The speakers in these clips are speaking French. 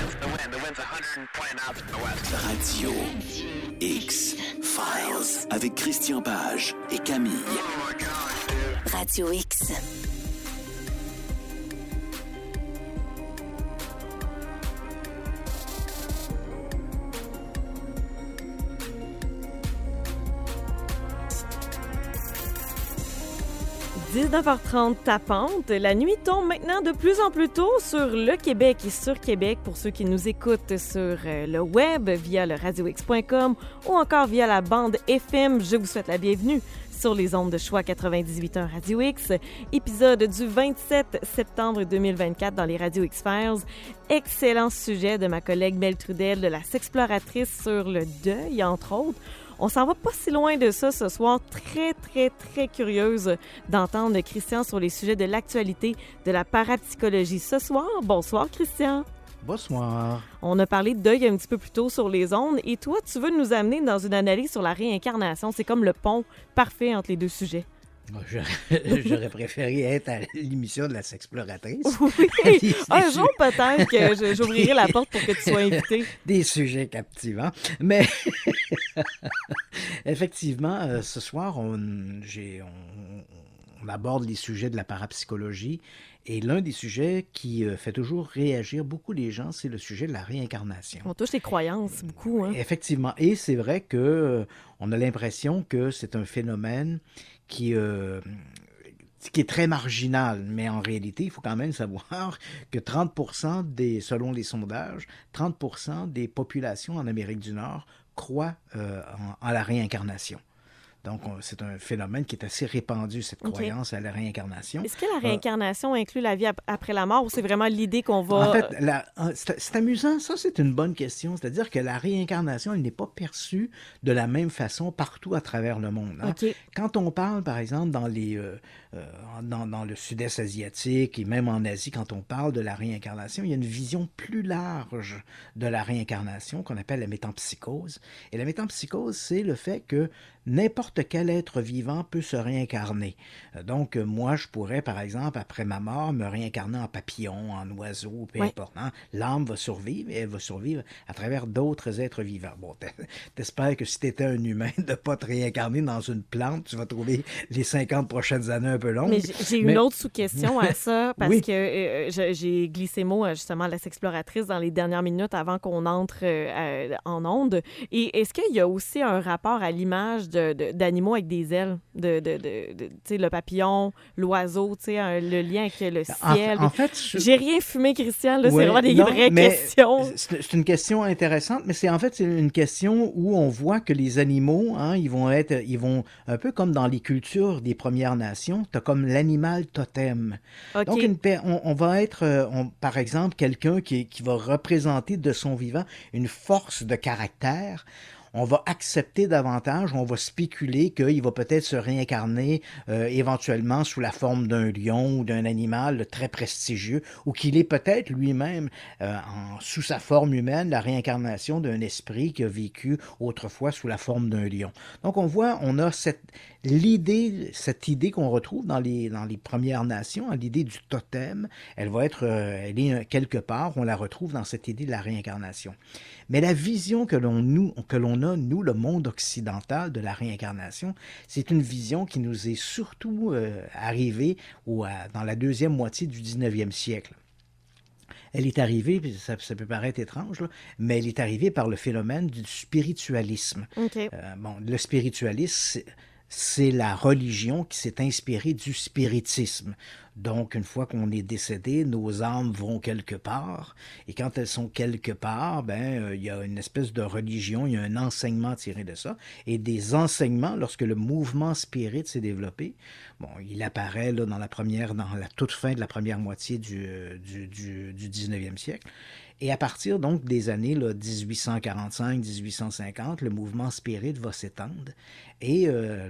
Radio X-Files avec Christian Page et Camille. Radio X. « 19h30 tapante. La nuit tombe maintenant de plus en plus tôt sur le Québec et sur Québec pour ceux qui nous écoutent sur le web via le radiox.com ou encore via la bande FM. Je vous souhaite la bienvenue sur les ondes de choix 98.1 Radio X, épisode du 27 septembre 2024 dans les Radio X-Files. Excellent sujet de ma collègue Mel Trudel de la Sexploratrice sur le deuil, entre autres. On s'en va pas si loin de ça ce soir. Très curieuse d'entendre Christian sur les sujets de l'actualité de la parapsychologie ce soir. Bonsoir, Christian. Bonsoir. On a parlé de deuil un petit peu plus tôt sur les ondes. Et toi, tu veux nous amener dans une analyse sur la réincarnation. C'est comme le pont parfait entre les deux sujets. J'aurais préféré être à l'émission de la Sexploratrice. Oui, un jour peut-être que j'ouvrirai la porte pour que tu sois invité. Des sujets captivants. Mais effectivement, ce soir, on aborde les sujets de la parapsychologie. Et l'un des sujets qui fait toujours réagir beaucoup les gens, c'est le sujet de la réincarnation. On touche les croyances beaucoup. Hein? Effectivement. Et c'est vrai qu'on a l'impression que c'est un phénomène qui est très marginal, mais en réalité, il faut quand même savoir que 30% selon les sondages, 30% des populations en Amérique du Nord croient en la réincarnation. Donc, c'est un phénomène qui est assez répandu, cette croyance à la réincarnation. Est-ce que la réincarnation inclut la vie après la mort ou c'est vraiment l'idée qu'on va... En fait, c'est amusant, ça c'est une bonne question. C'est-à-dire que la réincarnation, elle n'est pas perçue de la même façon partout à travers le monde. Hein? Okay. Quand on parle, par exemple, dans le sud-est asiatique et même en Asie, quand on parle de la réincarnation, il y a une vision plus large de la réincarnation qu'on appelle la métempsychose. Et la métempsychose, c'est le fait que n'importe quel être vivant peut se réincarner. Donc, moi, je pourrais, par exemple, après ma mort, me réincarner en papillon, en oiseau, peu importe. Hein? L'âme va survivre et elle va survivre à travers d'autres êtres vivants. Bon, t'espères que si t'étais un humain, de ne pas te réincarner dans une plante, tu vas trouver les 50 prochaines années un peu longues. Mais j'ai une autre sous-question à ça, parce que j'ai glissé mot, justement, à la Sexploratrice dans les dernières minutes avant qu'on entre en onde. Et est-ce qu'il y a aussi un rapport à l'image d'animaux avec des ailes, le papillon, l'oiseau, le lien avec le ciel. En fait, j'ai rien fumé, Christian, là, c'est vraiment des vraies questions. C'est une question intéressante, mais c'est une question où on voit que les animaux, hein, ils vont un peu comme dans les cultures des Premières Nations, tu as comme l'animal totem. Okay. Donc, on va être, par exemple, quelqu'un qui va représenter de son vivant une force de caractère. On va accepter davantage, on va spéculer qu'il va peut-être se réincarner éventuellement sous la forme d'un lion ou d'un animal très prestigieux, ou qu'il est peut-être lui-même, sous sa forme humaine, la réincarnation d'un esprit qui a vécu autrefois sous la forme d'un lion. Donc on a cette idée qu'on retrouve dans les Premières Nations, l'idée du totem, elle est quelque part, on la retrouve dans cette idée de la réincarnation. Mais la vision que l'on a, nous, le monde occidental de la réincarnation, c'est une vision qui nous est surtout arrivée dans la deuxième moitié du 19e siècle. Elle est arrivée, ça peut paraître étrange, là, mais elle est arrivée par le phénomène du spiritualisme. Okay. Le spiritualisme, c'est la religion qui s'est inspirée du spiritisme. Donc, une fois qu'on est décédé, nos âmes vont quelque part. Et quand elles sont quelque part, il y a une espèce de religion, il y a un enseignement tiré de ça. Et des enseignements, lorsque le mouvement spirit s'est développé, il apparaît là, dans la toute fin de la première moitié du 19e siècle. Et à partir donc des années 1845-1850, le mouvement spirit va s'étendre et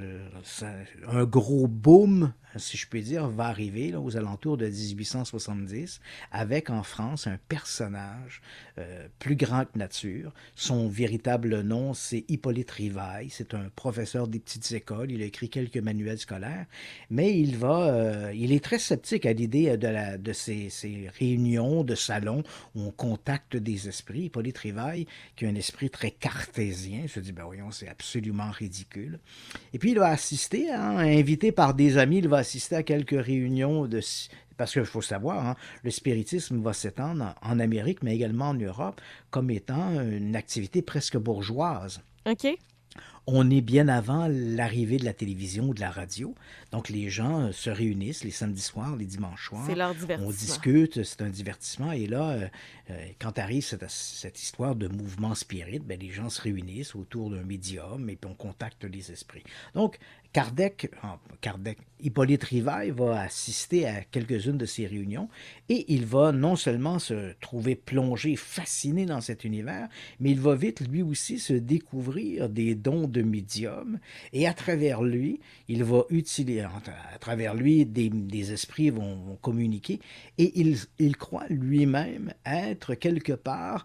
un gros boom, si je puis dire, va arriver là, aux alentours de 1870 avec en France un personnage plus grand que nature. Son véritable nom, c'est Hippolyte Rivail. C'est un professeur des petites écoles. Il a écrit quelques manuels scolaires, mais il est très sceptique à l'idée de ces réunions de salons où on compte contact des esprits. Hippolyte Rivail, qui a un esprit très cartésien, se dit, ben voyons, c'est absolument ridicule. Et puis il va assister, invité par des amis, il va assister à quelques réunions parce qu'il faut savoir, le spiritisme va s'étendre en Amérique, mais également en Europe, comme étant une activité presque bourgeoise. OK. On est bien avant l'arrivée de la télévision ou de la radio. Donc, les gens se réunissent les samedis soirs, les dimanches soirs. C'est leur divertissement. On discute, c'est un divertissement. Et là, quand arrive cette histoire de mouvement spirit, ben, les gens se réunissent autour d'un médium et puis on contacte les esprits. Donc, Hippolyte Rivail va assister à quelques-unes de ces réunions et il va non seulement se trouver plongé, fasciné dans cet univers, mais il va vite lui aussi se découvrir des dons de médium et à travers lui, il va utiliser, à travers lui, des esprits vont communiquer et il croit lui-même être quelque part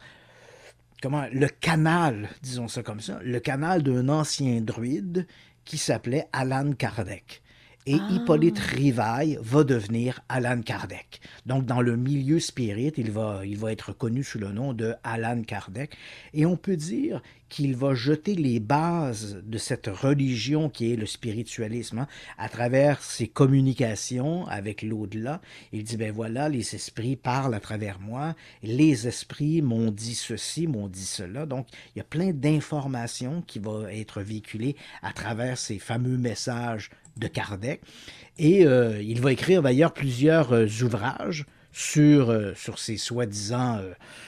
le canal, disons ça comme ça, le canal d'un ancien druide qui s'appelait Allan Kardec. Et Hippolyte Rivail va devenir Allan Kardec. Donc, dans le milieu spirit, il va être connu sous le nom de Allan Kardec. Et on peut dire qu'il va jeter les bases de cette religion qui est le spiritualisme à travers ses communications avec l'au-delà. Il dit, ben voilà, les esprits parlent à travers moi. Les esprits m'ont dit ceci, m'ont dit cela. Donc, il y a plein d'informations qui vont être véhiculées à travers ces fameux messages de Kardec. Et il va écrire d'ailleurs plusieurs ouvrages sur ces soi-disant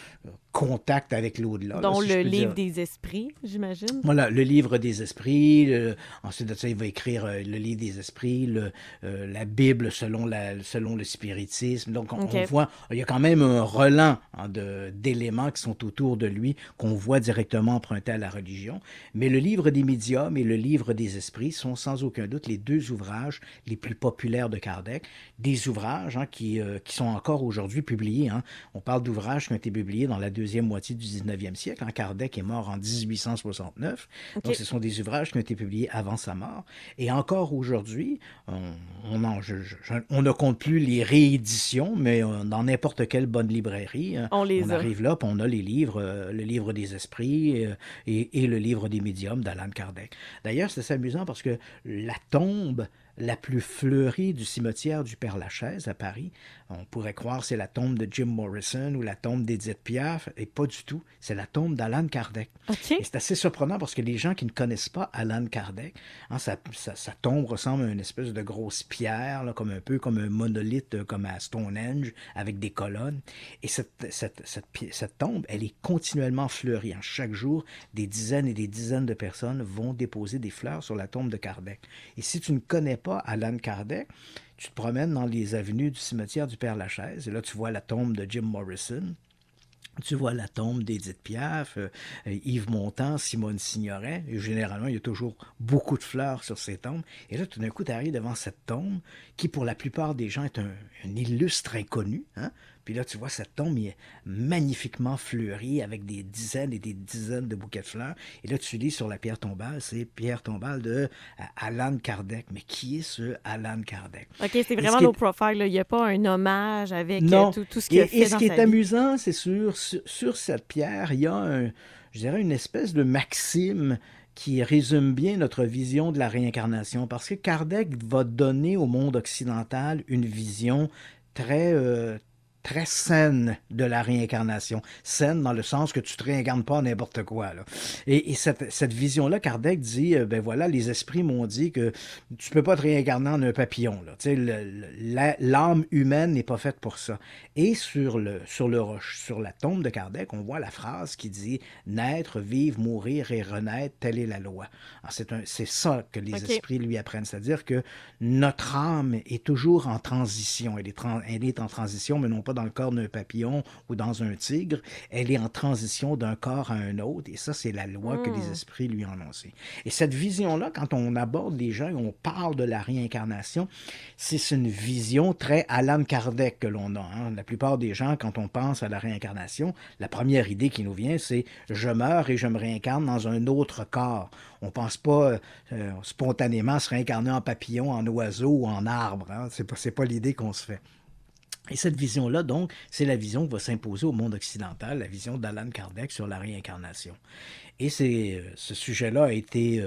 contact avec l'au-delà. Dont là, si le livre dire. des esprits, j'imagine. Voilà, le livre des esprits. Ensuite de ça, il va écrire le livre des esprits, la Bible selon le spiritisme. Donc, on voit, il y a quand même un relent d'éléments qui sont autour de lui, qu'on voit directement empruntés à la religion. Mais le livre des médiums et le livre des esprits sont sans aucun doute les deux ouvrages les plus populaires de Kardec. Des ouvrages qui sont encore aujourd'hui publiés. On parle d'ouvrages qui ont été publiés dans la deuxième moitié du 19e siècle. Kardec est mort en 1869. Donc, ce sont des ouvrages qui ont été publiés avant sa mort. Et encore aujourd'hui, on ne compte plus les rééditions, mais dans n'importe quelle bonne librairie, on arrive là, puis on a les livres, le livre des esprits et le livre des médiums d'Allan Kardec. D'ailleurs, c'est amusant parce que la tombe la plus fleurie du cimetière du Père-Lachaise à Paris. On pourrait croire que c'est la tombe de Jim Morrison ou la tombe d'Édith Piaf, et pas du tout. C'est la tombe d'Allan Kardec. Okay. Et c'est assez surprenant parce que les gens qui ne connaissent pas Allan Kardec, sa tombe ressemble à une espèce de grosse pierre, là, un peu comme un monolithe, comme à Stonehenge, avec des colonnes. Et cette tombe, elle est continuellement fleurie. Chaque jour, des dizaines et des dizaines de personnes vont déposer des fleurs sur la tombe de Kardec. Et si tu ne connais pas Allan Kardec, tu te promènes dans les avenues du cimetière du Père-Lachaise et là, tu vois la tombe de Jim Morrison, tu vois la tombe d'Édith Piaf, Yves Montand, Simone Signoret. Et généralement, il y a toujours beaucoup de fleurs sur ces tombes. Et là, tout d'un coup, tu arrives devant cette tombe qui, pour la plupart des gens, est un illustre inconnu. Puis là, tu vois cette tombe est magnifiquement fleurie avec des dizaines et des dizaines de bouquets de fleurs. Et là, tu lis sur la pierre tombale, c'est pierre tombale de Allan Kardec. Mais qui est ce Allan Kardec? OK, c'est vraiment low profile. Il n'y a pas un hommage avec tout ce qu'il a fait dans sa vie. Et ce qui est amusant, c'est sur cette pierre, il y a je dirais une espèce de maxime qui résume bien notre vision de la réincarnation. Parce que Kardec va donner au monde occidental une vision très saine de la réincarnation. Saine dans le sens que tu ne te réincarnes pas n'importe quoi. Là. Et cette vision-là, Kardec dit, ben voilà, les esprits m'ont dit que tu ne peux pas te réincarner en un papillon. L'âme humaine n'est pas faite pour ça. Et sur la tombe de Kardec, on voit la phrase qui dit « Naître, vivre, mourir et renaître, telle est la loi ». C'est ça que les esprits lui apprennent. C'est-à-dire que notre âme est toujours en transition. Elle est en transition, mais non pas dans le corps d'un papillon ou dans un tigre, elle est en transition d'un corps à un autre, et ça, c'est la loi que les esprits lui ont annoncée. Et cette vision-là, quand on aborde les gens et on parle de la réincarnation, c'est une vision très Allan Kardec que l'on a. La plupart des gens, quand on pense à la réincarnation, la première idée qui nous vient, c'est « je meurs et je me réincarne dans un autre corps ». On ne pense pas spontanément se réincarner en papillon, en oiseau ou en arbre. C'est pas l'idée qu'on se fait. Et cette vision-là, donc, c'est la vision qui va s'imposer au monde occidental, la vision d'Allan Kardec sur la réincarnation. Et ce sujet-là a été,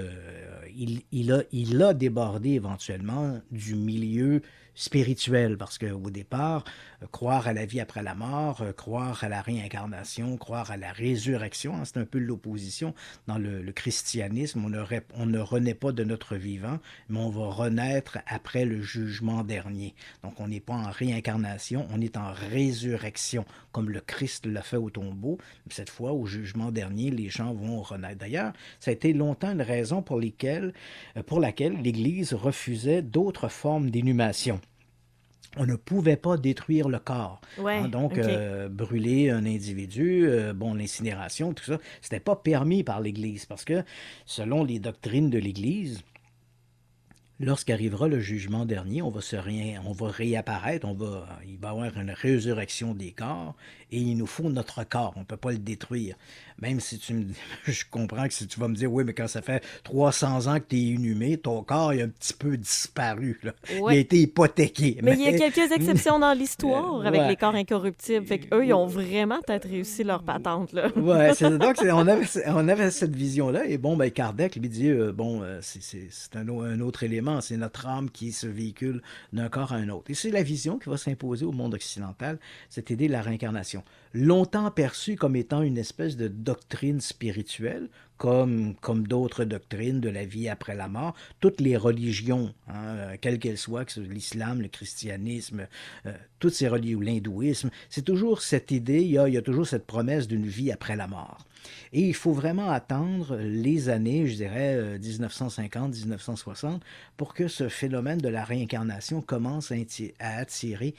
il a débordé éventuellement du milieu spirituel, parce qu'au départ, croire à la vie après la mort, croire à la réincarnation, croire à la résurrection, hein, c'est un peu l'opposition. Dans le christianisme, on ne renaît pas de notre vivant, mais on va renaître après le jugement dernier. Donc on n'est pas en réincarnation, on est en résurrection, comme le Christ l'a fait au tombeau. Cette fois, au jugement dernier, les gens vont renaître. D'ailleurs, ça a été longtemps une raison pour laquelle l'Église refusait d'autres formes d'inhumation. On ne pouvait pas détruire le corps. Ouais, Hein, donc, OK. brûler un individu, l'incinération, tout ça, c'était pas permis par l'Église parce que, selon les doctrines de l'Église, lorsqu'arrivera le jugement dernier, on va réapparaître, il va y avoir une résurrection des corps et il nous faut notre corps, on ne peut pas le détruire. Même si je comprends que si tu vas me dire, oui, mais quand ça fait 300 ans que tu es inhumé, ton corps il a un petit peu disparu, là. Il a Ouais. été hypothéqué. Mais il y a quelques exceptions dans l'histoire avec les Ouais. corps incorruptibles. Fait qu'eux, ils ont vraiment peut-être réussi leur patente, là. Ouais, on avait cette vision-là, et bon, ben, Kardec lui dit, c'est un autre élément, c'est notre âme qui se véhicule d'un corps à un autre. Et c'est la vision qui va s'imposer au monde occidental, cette idée de la réincarnation. Longtemps perçue comme étant une espèce de doctrine spirituelle, comme d'autres doctrines de la vie après la mort, toutes les religions, hein, quelles qu'elles soient, que ce soit l'islam, le christianisme, toutes ces religions, l'hindouisme, c'est toujours cette idée, il y a toujours cette promesse d'une vie après la mort. Et il faut vraiment attendre les années, je dirais 1950-1960, pour que ce phénomène de la réincarnation commence à attirer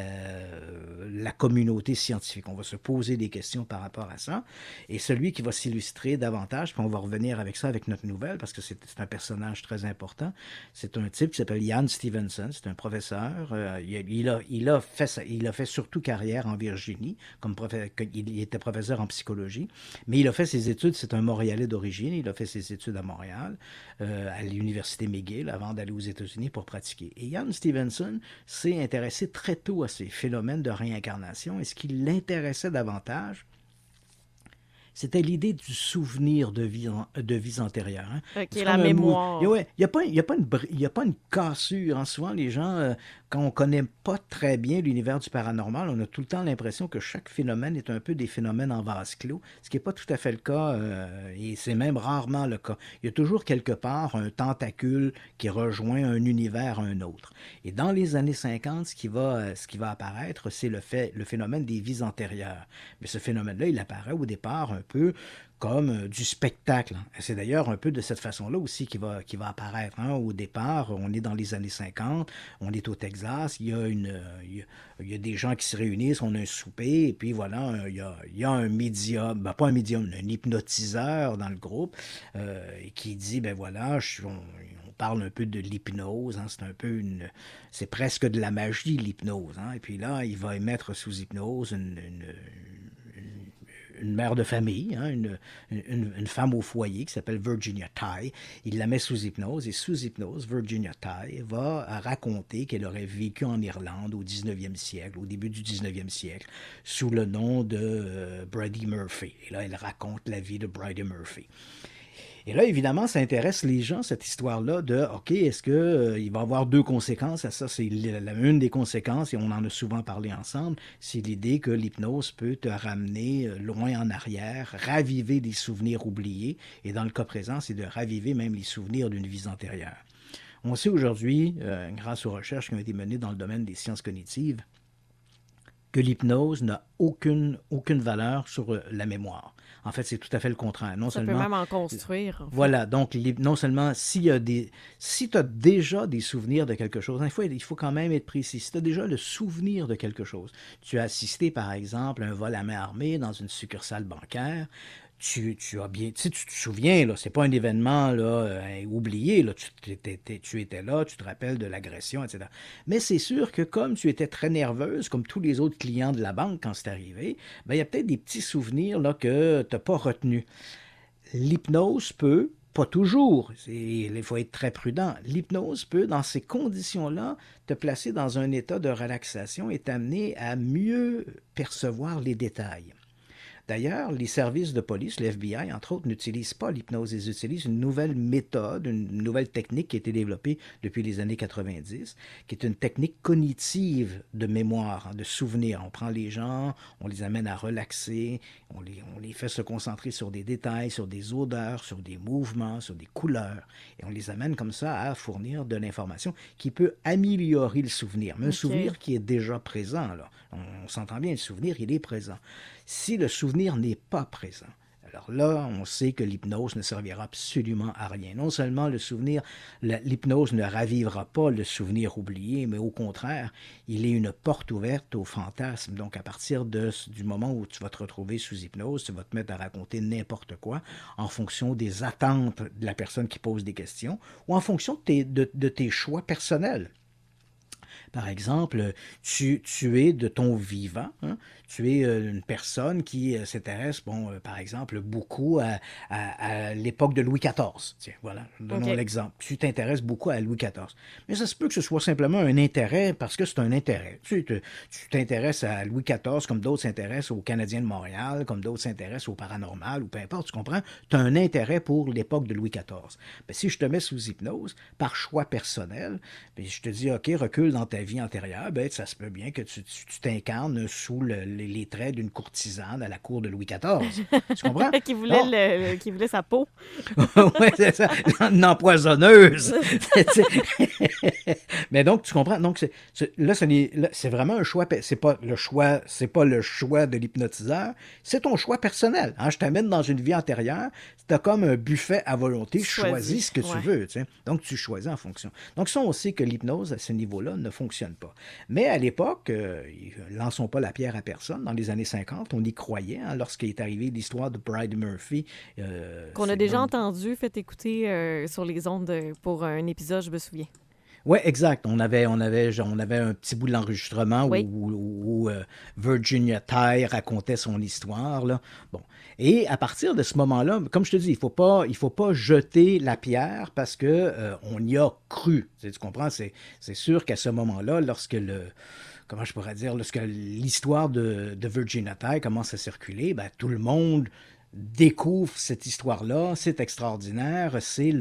la communauté scientifique. On va se poser des questions par rapport à ça. Et celui qui va s'illustrer davantage, puis on va revenir avec ça avec notre nouvelle, parce que c'est un personnage très important, c'est un type qui s'appelle Jan Stevenson, c'est un professeur. Il a fait surtout carrière en Virginie, il était professeur en psychologie. Mais il a fait ses études, c'est un Montréalais d'origine, il a fait ses études à Montréal, à l'université McGill, avant d'aller aux États-Unis pour pratiquer. Et Jan Stevenson s'est intéressé très tôt à ces phénomènes de réincarnation, et ce qui l'intéressait davantage, c'était l'idée du souvenir de vies antérieures. Hein. OK, C'est la comme mémoire. ouais, il n'y a pas une cassure. Hein. Souvent, les gens, quand on ne connaît pas très bien l'univers du paranormal, on a tout le temps l'impression que chaque phénomène est un peu des phénomènes en vase clos, ce qui n'est pas tout à fait le cas, et c'est même rarement le cas. Il y a toujours quelque part un tentacule qui rejoint un univers à un autre. Et dans les années 50, ce qui va apparaître, c'est le phénomène des vies antérieures. Mais ce phénomène-là, il apparaît au départ un peu comme du spectacle. C'est d'ailleurs un peu de cette façon-là aussi qui va apparaître. Hein. Au départ, on est dans les années 50, on est au Texas, il y a des gens qui se réunissent, on a un souper, et puis voilà, il y a un médium, ben pas un médium, un hypnotiseur dans le groupe, qui dit, ben voilà, on parle un peu de l'hypnose, hein, c'est presque de la magie, l'hypnose. Hein. Et puis là, il va mettre sous hypnose une mère de famille, hein, une femme au foyer qui s'appelle Virginia Tighe. Il la met sous hypnose, et sous hypnose, Virginia Tighe va raconter qu'elle aurait vécu en Irlande au 19e siècle, au début du 19e siècle, sous le nom de Bridie Murphy. Et là, elle raconte la vie de Bridie Murphy. Et là, évidemment, ça intéresse les gens, cette histoire-là de, OK, est-ce qu'il va y avoir deux conséquences à ça? C'est une des conséquences, et on en a souvent parlé ensemble, c'est l'idée que l'hypnose peut te ramener loin en arrière, raviver des souvenirs oubliés, et dans le cas présent, c'est de raviver même les souvenirs d'une vie antérieure. On sait aujourd'hui, grâce aux recherches qui ont été menées dans le domaine des sciences cognitives, que l'hypnose n'a aucune valeur sur la mémoire. En fait, c'est tout à fait le contraire. Ça peut même en construire. En fait. Voilà, donc non seulement si tu as déjà des souvenirs de quelque chose, il faut quand même être précis. Si tu as déjà le souvenir de quelque chose, tu as assisté par exemple à un vol à main armée dans une succursale bancaire, tu te souviens, là, c'est pas un événement là, oublié, là, tu étais là, tu te rappelles de l'agression, etc. Mais c'est sûr que comme tu étais très nerveuse, comme tous les autres clients de la banque quand c'est arrivé, ben, il y a peut-être des petits souvenirs là, que tu n'as pas retenus. L'hypnose peut Pas toujours, il faut être très prudent. L'hypnose peut, dans ces conditions-là, te placer dans un état de relaxation et t'amener à mieux percevoir les détails. D'ailleurs, les services de police, le FBI, entre autres, n'utilisent pas l'hypnose. Ils utilisent une nouvelle méthode, une nouvelle technique qui a été développée depuis les années 90, qui est une technique cognitive de mémoire, de souvenir. On prend les gens, on les amène à relaxer, on les fait se concentrer sur des détails, sur des odeurs, sur des mouvements, sur des couleurs. Et on les amène comme ça à fournir de l'information qui peut améliorer le souvenir. Mais un souvenir qui est déjà présent, là. On s'entend bien, le souvenir, il est présent. Si le souvenir n'est pas présent, alors là, on sait que l'hypnose ne servira absolument à rien. Non seulement le souvenir, l'hypnose ne ravivera pas le souvenir oublié, mais au contraire, il est une porte ouverte au fantasme. Donc, à partir du moment où tu vas te retrouver sous hypnose, tu vas te mettre à raconter n'importe quoi en fonction des attentes de la personne qui pose des questions ou en fonction de tes choix personnels. Par exemple, tu es de ton vivant, hein? Tu es une personne qui s'intéresse, par exemple, beaucoup à l'époque de Louis XIV. Tiens, voilà, donnons l'exemple. Tu t'intéresses beaucoup à Louis XIV. Mais ça se peut que ce soit simplement un intérêt parce que c'est un intérêt. Tu t'intéresses à Louis XIV comme d'autres s'intéressent aux Canadiens de Montréal, comme d'autres s'intéressent au paranormal ou peu importe, tu comprends? Tu as un intérêt pour l'époque de Louis XIV. Ben, si je te mets sous hypnose, par choix personnel, ben, je te dis, OK, recule dans ta vie antérieure, ben, ça se peut bien que tu t'incarnes sous les traits d'une courtisane à la cour de Louis XIV. Tu comprends? qui voulait sa peau. Oui, c'est ça. Une empoisonneuse. Mais donc, tu comprends? Donc, là, c'est vraiment un choix. C'est pas le choix de l'hypnotiseur. C'est ton choix personnel. Hein? Je t'amène dans une vie antérieure. Tu as comme un buffet à volonté. Choisis ce que tu veux. Tu sais? Donc, tu choisis en fonction. Donc, ça, on sait que l'hypnose, à ce niveau-là, ne fonctionne pas. Mais à l'époque, lançons pas la pierre à personne. Dans les années 50, on y croyait. Hein, lorsqu'il est arrivé l'histoire de Bridey Murphy. Qu'on a déjà entendu, fait écouter sur les ondes pour un épisode, je me souviens. Oui, exact. On avait un petit bout de l'enregistrement où Virginia Tighe racontait son histoire. Là. Bon. Et à partir de ce moment-là, comme je te dis, il faut pas jeter la pierre parce que on y a cru. Tu comprends? C'est sûr qu'à ce moment-là, lorsque l'histoire de Virginia Tighe commence à circuler, ben, tout le monde découvre cette histoire-là, c'est extraordinaire, c'est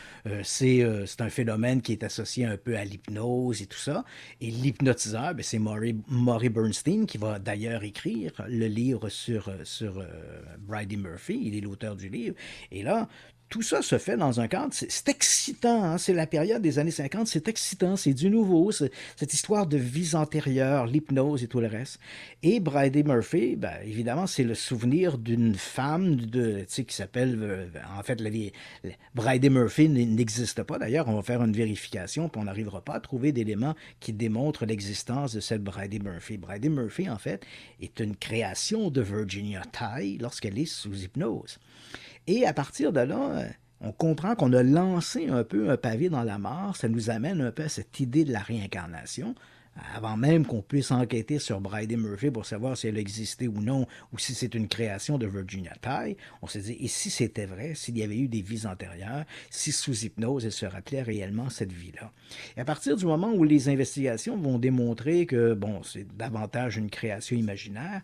un phénomène qui est associé un peu à l'hypnose et tout ça. Et l'hypnotiseur, ben, c'est Maury Bernstein qui va d'ailleurs écrire le livre sur Bridey Murphy, il est l'auteur du livre. Et là, tout ça se fait dans un cadre, c'est excitant, hein? C'est la période des années 50, c'est excitant, c'est du nouveau, cette histoire de vies antérieures, l'hypnose et tout le reste. Et Bridey Murphy, ben, évidemment, c'est le souvenir d'une femme qui s'appelle, en fait, Bridey Murphy n'existe pas, d'ailleurs, on va faire une vérification, puis on n'arrivera pas à trouver d'éléments qui démontrent l'existence de cette Bridey Murphy. Bridey Murphy, en fait, est une création de Virginia Tighe lorsqu'elle est sous hypnose. Et à partir de là, on comprend qu'on a lancé un peu un pavé dans la mare. Ça nous amène un peu à cette idée de la réincarnation. Avant même qu'on puisse enquêter sur Bridey Murphy pour savoir si elle existait ou non, ou si c'est une création de Virginia Tighe, on s'est dit, et si c'était vrai, s'il y avait eu des vies antérieures, si sous hypnose, elle se rappelait réellement cette vie-là. Et à partir du moment où les investigations vont démontrer que, c'est davantage une création imaginaire,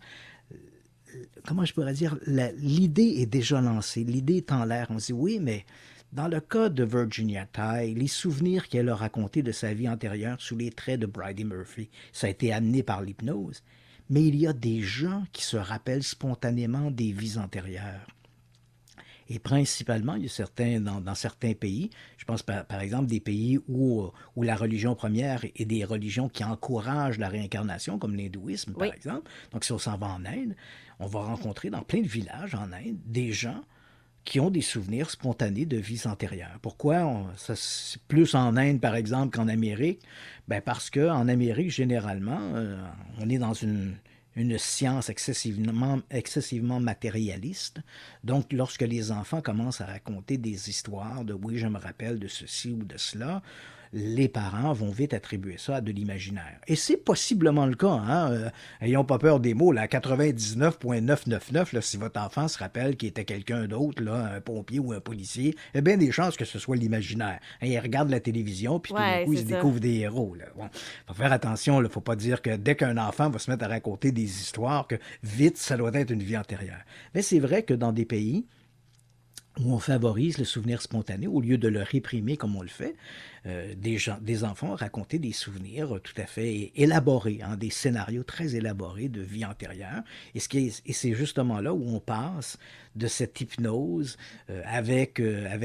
comment je pourrais dire, l'idée est déjà lancée, l'idée est en l'air. On se dit, oui, mais dans le cas de Virginia Tighe, les souvenirs qu'elle a racontés de sa vie antérieure sous les traits de Bridey Murphy, ça a été amené par l'hypnose. Mais il y a des gens qui se rappellent spontanément des vies antérieures. Et principalement, il y a dans certains pays, je pense par exemple des pays où la religion première est des religions qui encouragent la réincarnation, comme l'hindouisme par exemple. Donc si on s'en va en Inde, on va rencontrer dans plein de villages en Inde des gens qui ont des souvenirs spontanés de vies antérieures. Pourquoi c'est plus en Inde, par exemple, qu'en Amérique? Ben parce qu'en Amérique, généralement, on est dans une science excessivement matérialiste. Donc, lorsque les enfants commencent à raconter des histoires de « oui, je me rappelle de ceci ou de cela », les parents vont vite attribuer ça à de l'imaginaire. Et c'est possiblement le cas, hein? Ayons pas peur des mots, là, 99,999, là, si votre enfant se rappelle qu'il était quelqu'un d'autre, là, un pompier ou un policier, il y a bien des chances que ce soit l'imaginaire. Hein, il regarde la télévision, puis tout d'un coup, il découvre des héros. Là. Bon, faut faire attention, il ne faut pas dire que dès qu'un enfant va se mettre à raconter des histoires, que vite, ça doit être une vie antérieure. Mais c'est vrai que dans des pays où on favorise le souvenir spontané au lieu de le réprimer comme on le fait, des enfants ont raconté des souvenirs tout à fait élaborés, hein, des scénarios très élaborés de vie antérieure. Et c'est justement là où on passe de cette hypnose avec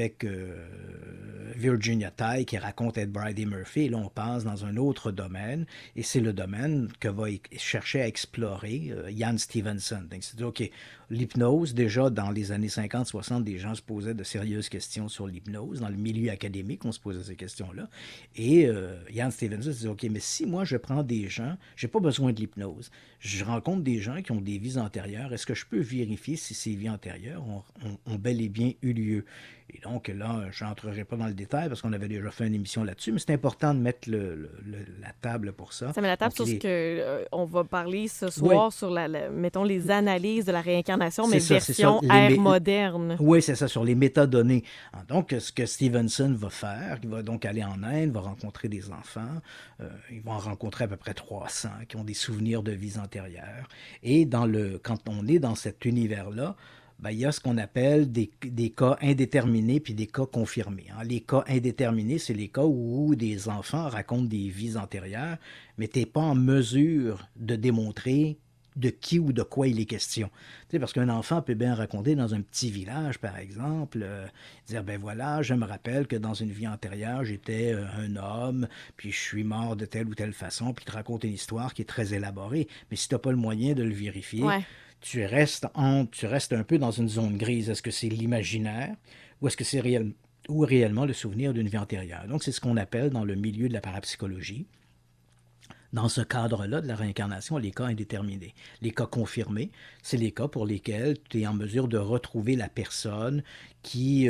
Virginia Tighe qui raconte Ed Bridey Murphy. Et là, on passe dans un autre domaine, et c'est le domaine que va chercher à explorer Ian Stevenson. Donc, c'est OK, l'hypnose, déjà dans les années 50-60, des gens se posaient de sérieuses questions sur l'hypnose. Dans le milieu académique, on se posait ces questions-là. Et Ian Stevenson se dit, OK, mais si moi je prends des gens, j'ai pas besoin de l'hypnose, je rencontre des gens qui ont des vies antérieures, est-ce que je peux vérifier si ces vies antérieures ont bel et bien eu lieu? Et donc là, je n'entrerai pas dans le détail parce qu'on avait déjà fait une émission là-dessus, mais c'est important de mettre la table pour ça. Ça met la table sur ce qu'on va parler ce soir, sur, mettons, les analyses de la réincarnation, mais version ère moderne. Oui, c'est ça, sur les métadonnées. Donc, ce que Stevenson va faire, il va donc aller en Inde, va rencontrer des enfants, il va en rencontrer à peu près 300 qui ont des souvenirs de vies antérieures. Et quand on est dans cet univers-là, ben, il y a ce qu'on appelle des cas indéterminés puis des cas confirmés. Hein. Les cas indéterminés, c'est les cas où des enfants racontent des vies antérieures, mais tu n'es pas en mesure de démontrer de qui ou de quoi il est question. Tu sais, parce qu'un enfant peut bien raconter dans un petit village, par exemple, dire, ben voilà, je me rappelle que dans une vie antérieure, j'étais un homme, puis je suis mort de telle ou telle façon, puis te raconte une histoire qui est très élaborée. Mais si tu n'as pas le moyen de le vérifier, tu restes un peu dans une zone grise. Est-ce que c'est l'imaginaire ou est-ce que c'est réellement le souvenir d'une vie antérieure? Donc, c'est ce qu'on appelle dans le milieu de la parapsychologie, dans ce cadre-là de la réincarnation, les cas indéterminés. Les cas confirmés, c'est les cas pour lesquels tu es en mesure de retrouver la personne qui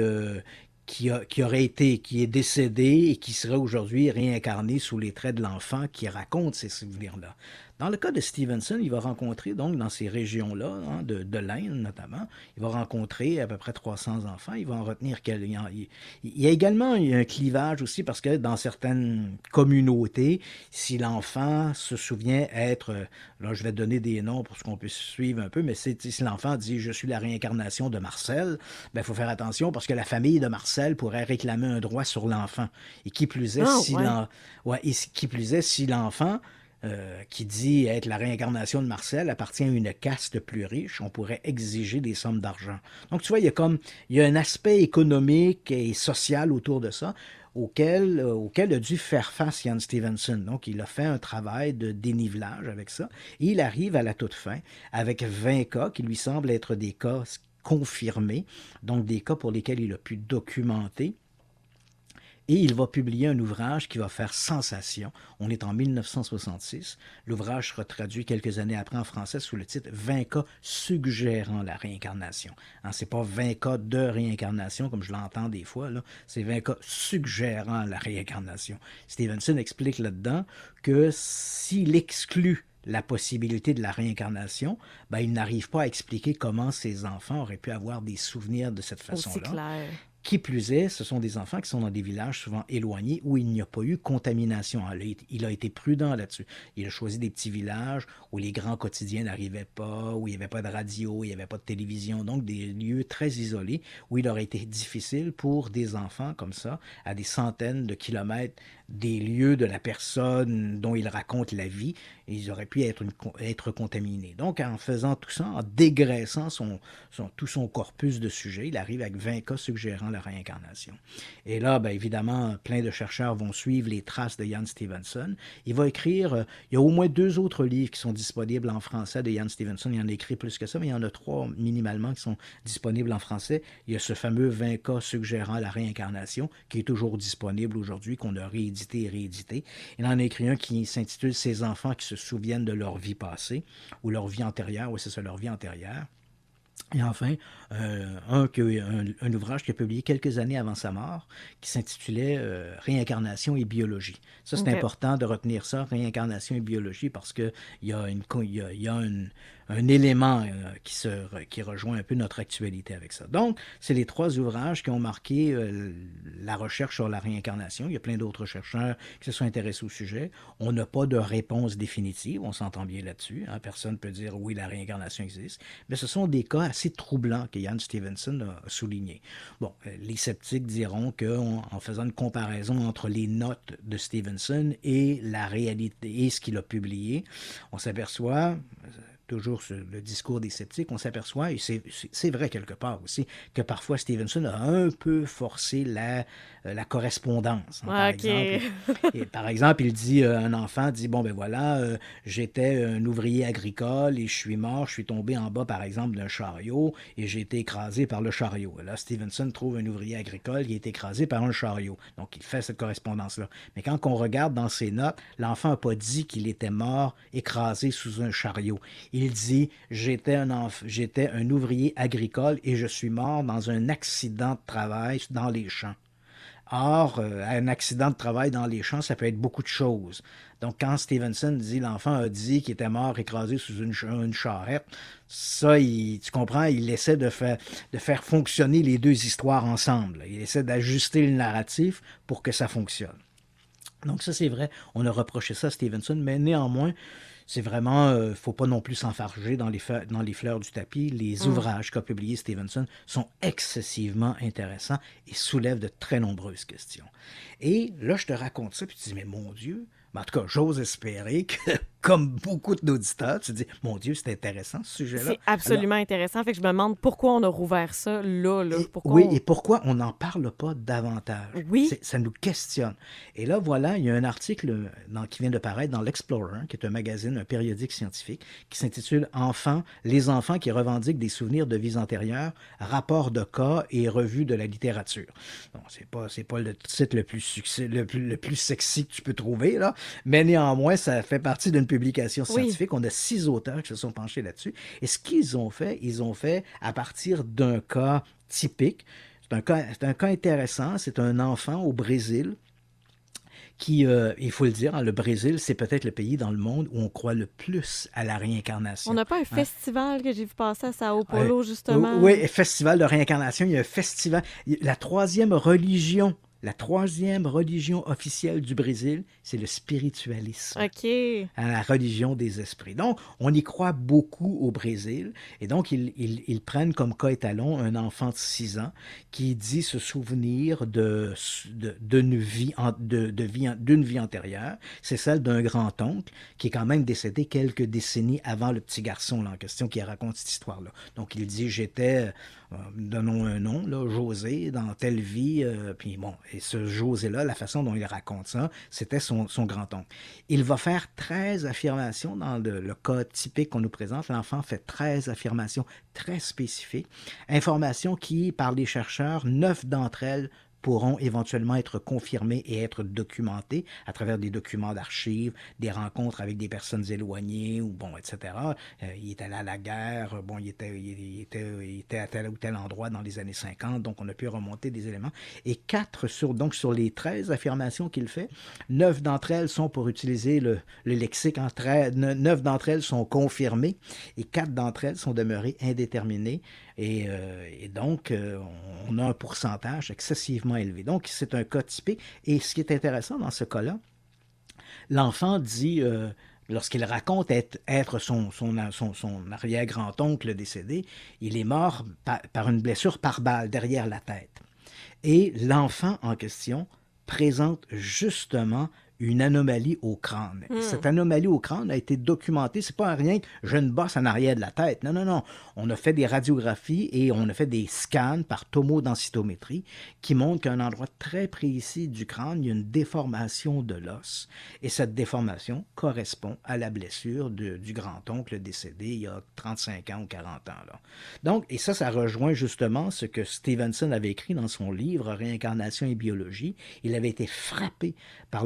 est décédée et qui serait aujourd'hui réincarnée sous les traits de l'enfant qui raconte ces souvenirs-là. Dans le cas de Stevenson, il va rencontrer, donc, dans ces régions-là, hein, de l'Inde notamment, il va rencontrer à peu près 300 enfants. Il va en retenir quelques. Il y a également un clivage aussi parce que dans certaines communautés, si l'enfant se souvient être, là je vais donner des noms pour qu'on puisse suivre un peu, mais si l'enfant dit « je suis la réincarnation de Marcel », ben il faut faire attention parce que la famille de Marcel pourrait réclamer un droit sur l'enfant. Et qui plus est, si l'enfant qui dit être la réincarnation de Marcel appartient à une caste plus riche, on pourrait exiger des sommes d'argent. Donc, tu vois, il y a un aspect économique et social autour de ça auquel a dû faire face Ian Stevenson. Donc, il a fait un travail de dénivelage avec ça. Et il arrive à la toute fin avec 20 cas qui lui semblent être des cas confirmés, donc des cas pour lesquels il a pu documenter. Et il va publier un ouvrage qui va faire sensation. On est en 1966. L'ouvrage sera traduit quelques années après en français sous le titre « 20 cas suggérant la réincarnation ». Hein, c'est pas 20 cas de réincarnation comme je l'entends des fois, là. C'est 20 cas suggérant la réincarnation. Stevenson explique là-dedans que s'il exclut la possibilité de la réincarnation, ben, il n'arrive pas à expliquer comment ces enfants auraient pu avoir des souvenirs de cette façon-là. Aussi clair. Qui plus est, ce sont des enfants qui sont dans des villages souvent éloignés où il n'y a pas eu contamination. Il a été prudent là-dessus. Il a choisi des petits villages où les grands quotidiens n'arrivaient pas, où il n'y avait pas de radio, il n'y avait pas de télévision, donc des lieux très isolés où il aurait été difficile pour des enfants comme ça, à des centaines de kilomètres des lieux de la personne dont il raconte la vie, et ils auraient pu être contaminés. Donc, en faisant tout ça, en dégraissant tout son corpus de sujets, il arrive avec 20 cas suggérant la réincarnation. Et là, bien évidemment, plein de chercheurs vont suivre les traces de Ian Stevenson. Il va écrire, il y a au moins 2 autres livres qui sont disponibles en français de Ian Stevenson. Il y en a écrit plus que ça, mais il y en a 3 minimalement qui sont disponibles en français. Il y a ce fameux 20 cas suggérant la réincarnation qui est toujours disponible aujourd'hui, qu'on a réédité et réédité. Il en a écrit un qui s'intitule « Ces enfants qui se souviennent de leur vie passée » ou leur vie antérieure, oui c'est ça, leur vie antérieure. Et enfin, un ouvrage qu'il a publié quelques années avant sa mort, qui s'intitulait Réincarnation et biologie. Ça, c'est OK. important de retenir ça, réincarnation et biologie, parce qu'il y a, un élément qui rejoint un peu notre actualité avec ça. Donc, c'est les 3 ouvrages qui ont marqué la recherche sur la réincarnation. Il y a plein d'autres chercheurs qui se sont intéressés au sujet. On n'a pas de réponse définitive, on s'entend bien là-dessus. Hein. Personne ne peut dire oui, la réincarnation existe. Mais ce sont des cas assez troublants que Ian Stevenson a souligné. Bon, les sceptiques diront qu'en faisant une comparaison entre les notes de Stevenson et la réalité et ce qu'il a publié, on s'aperçoit toujours sur le discours des sceptiques, on s'aperçoit, et c'est vrai quelque part aussi, que parfois Stevenson a un peu forcé la correspondance. Hein, OK. par exemple, il dit, un enfant dit, bon ben voilà, j'étais un ouvrier agricole et je suis mort, je suis tombé en bas par exemple d'un chariot et j'ai été écrasé par le chariot. Et là, Stevenson trouve un ouvrier agricole qui est écrasé par un chariot. Donc, il fait cette correspondance-là. Mais quand on regarde dans ses notes, l'enfant n'a pas dit qu'il était mort écrasé sous un chariot. Il dit, j'étais un ouvrier agricole et je suis mort dans un accident de travail dans les champs. Or, un accident de travail dans les champs, ça peut être beaucoup de choses. Donc, quand Stevenson dit l'enfant a dit qu'il était mort écrasé sous une charrette, ça, tu comprends, il essaie de faire fonctionner les 2 histoires ensemble. Il essaie d'ajuster le narratif pour que ça fonctionne. Donc, ça, c'est vrai, on a reproché ça à Stevenson, mais néanmoins, c'est vraiment, faut pas non plus s'enfarger dans les fleurs du tapis. Les ouvrages qu'a publiés Stevenson sont excessivement intéressants et soulèvent de très nombreuses questions. Et là, je te raconte ça, puis tu dis, mais mon Dieu, en tout cas, j'ose espérer que, comme beaucoup d'auditeurs, tu te dis, mon Dieu, c'est intéressant ce sujet-là. C'est absolument intéressant. Fait que je me demande pourquoi on a rouvert ça là. Pourquoi Oui, et pourquoi on n'en parle pas davantage? Oui. Ça nous questionne. Et là, voilà, il y a un article qui vient de paraître dans l'Explorer, qui est un magazine, un périodique scientifique, qui s'intitule Les enfants qui revendiquent des souvenirs de vies antérieures, rapports de cas et revues de la littérature. Bon, c'est pas le titre le plus sexy que tu peux trouver, là, mais néanmoins, ça fait partie d'une publication scientifique. On a 6 auteurs qui se sont penchés là-dessus. Et ce qu'ils ont fait à partir d'un cas typique. C'est un cas intéressant. C'est un enfant au Brésil qui, il faut le dire, hein, le Brésil, c'est peut-être le pays dans le monde où on croit le plus à la réincarnation. On n'a pas un Hein? festival que j'ai vu passer à Sao Paulo, justement? Oui, festival de réincarnation. Il y a un festival. La troisième religion officielle du Brésil, c'est le spiritualisme. OK. La religion des esprits. Donc, on y croit beaucoup au Brésil. Et donc, ils prennent comme cas étalon un enfant de 6 ans qui dit se souvenir d'une vie antérieure. C'est celle d'un grand-oncle qui est quand même décédé quelques décennies avant le petit garçon là, en question qui raconte cette histoire-là. Donc, il dit, j'étais... donnons un nom, là, José, dans telle vie, puis bon, et ce José-là, la façon dont il raconte ça, c'était son grand-oncle. Il va faire 13 affirmations dans le cas typique qu'on nous présente. L'enfant fait 13 affirmations très spécifiques, informations qui, par les chercheurs, 9 d'entre elles pourront éventuellement être confirmés et être documentés à travers des documents d'archives, des rencontres avec des personnes éloignées, ou bon, etc. Il est allé à la guerre, bon, il était à tel ou tel endroit dans les années 50, donc on a pu remonter des éléments. Et sur les 13 affirmations qu'il fait, 9 d'entre elles sont pour utiliser le lexique, 9 d'entre elles sont confirmées et 4 d'entre elles sont demeurées indéterminées. Et donc, on a un pourcentage excessivement élevé. Donc, c'est un cas typique. Et ce qui est intéressant dans ce cas-là, l'enfant dit, lorsqu'il raconte être son arrière-grand-oncle décédé, il est mort par une blessure par balle derrière la tête. Et l'enfant en question présente justement une anomalie au crâne. Et cette anomalie au crâne a été documentée. C'est pas rien que j'ai une bosse en arrière de la tête. Non, non, non. On a fait des radiographies et on a fait des scans par tomodensitométrie qui montrent qu'à un endroit très précis du crâne, il y a une déformation de l'os. Et cette déformation correspond à la blessure du grand-oncle décédé il y a 35 ans ou 40 ans. Là. Donc, et ça rejoint justement ce que Stevenson avait écrit dans son livre « Réincarnation et biologie ». Il avait été frappé par le nombre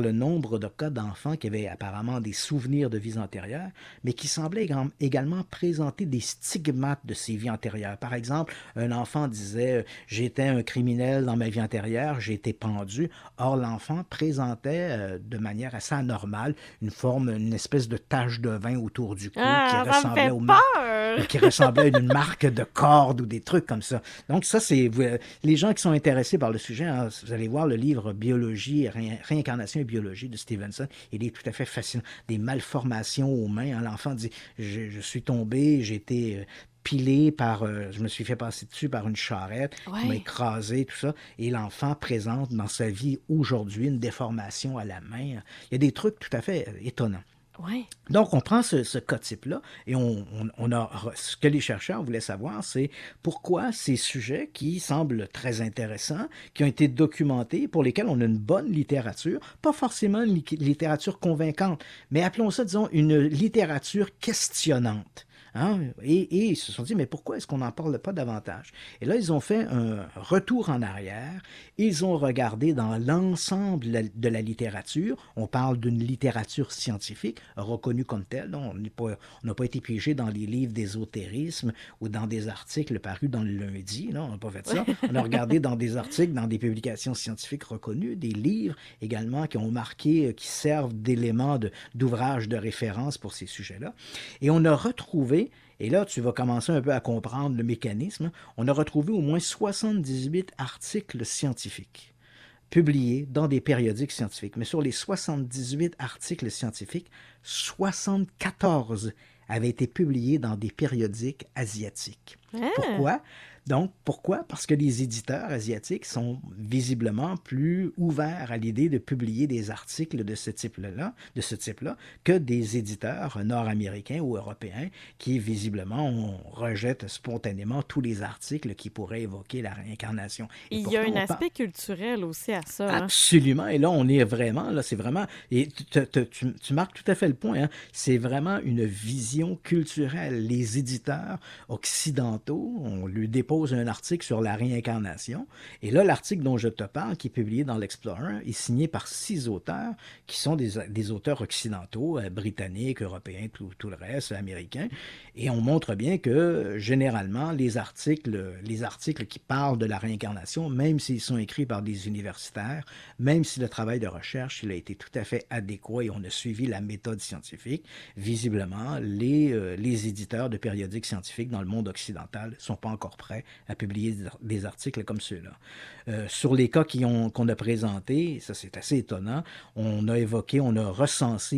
nombre de cas d'enfants qui avaient apparemment des souvenirs de vies antérieures, mais qui semblaient également présenter des stigmates de ces vies antérieures. Par exemple, un enfant disait « J'étais un criminel dans ma vie antérieure, j'ai été pendu ». Or, l'enfant présentait de manière assez anormale une espèce de tache de vin autour du cou qui ressemblait à une marque de corde ou des trucs comme ça. Donc ça, c'est les gens qui sont intéressés par le sujet, hein, vous allez voir le livre Biologie, réincarnation et biologie de Stevenson, il est tout à fait fascinant. Des malformations aux mains, hein, l'enfant dit je suis tombé, j'ai été pilé je me suis fait passer dessus par une charrette qui m'a écrasé, tout ça. Et l'enfant présente dans sa vie aujourd'hui une déformation à la main. Il y a des trucs tout à fait étonnants. Ouais. Donc, on prend ce cas type-là et ce que les chercheurs voulaient savoir, c'est pourquoi ces sujets qui semblent très intéressants, qui ont été documentés, pour lesquels on a une bonne littérature, pas forcément une littérature convaincante, mais appelons ça, disons, une littérature questionnante. Hein? Et ils se sont dit, mais pourquoi est-ce qu'on n'en parle pas davantage? Et là, ils ont fait un retour en arrière. Ils ont regardé dans l'ensemble de la littérature. On parle d'une littérature scientifique reconnue comme telle. On n'a pas été piégé dans les livres d'ésotérisme ou dans des articles parus dans le lundi. Non, on n'a pas fait ça. On a regardé dans des articles, dans des publications scientifiques reconnues, des livres également qui ont marqué, qui servent d'éléments d'ouvrages de référence pour ces sujets-là. Et on a retrouvé, et là, tu vas commencer un peu à comprendre le mécanisme, on a retrouvé au moins 78 articles scientifiques publiés dans des périodiques scientifiques. Mais sur les 78 articles scientifiques, 74 avaient été publiés dans des périodiques asiatiques. Pourquoi? Donc, pourquoi? Parce que les éditeurs asiatiques sont visiblement plus ouverts à l'idée de publier des articles de ce type-là, que des éditeurs nord-américains ou européens qui, visiblement, rejettent spontanément tous les articles qui pourraient évoquer la réincarnation. Et il y a un aspect culturel aussi à ça. Absolument. Hein? Et là, on est vraiment, là, c'est vraiment... Et tu marques tout à fait le point. Hein? C'est vraiment une vision culturelle. Les éditeurs occidentaux, on lui dépose un article sur la réincarnation. Et là, l'article dont je te parle, qui est publié dans l'Explorer, est signé par 6 auteurs qui sont des auteurs occidentaux, britanniques, européens, tout le reste, américains. Et on montre bien que, généralement, les articles qui parlent de la réincarnation, même s'ils sont écrits par des universitaires, même si le travail de recherche il a été tout à fait adéquat et on a suivi la méthode scientifique, visiblement, les éditeurs de périodiques scientifiques dans le monde occidental ne sont pas encore prêts à publier des articles comme ceux-là. Sur les cas qu'on a présentés, ça c'est assez étonnant, on a recensé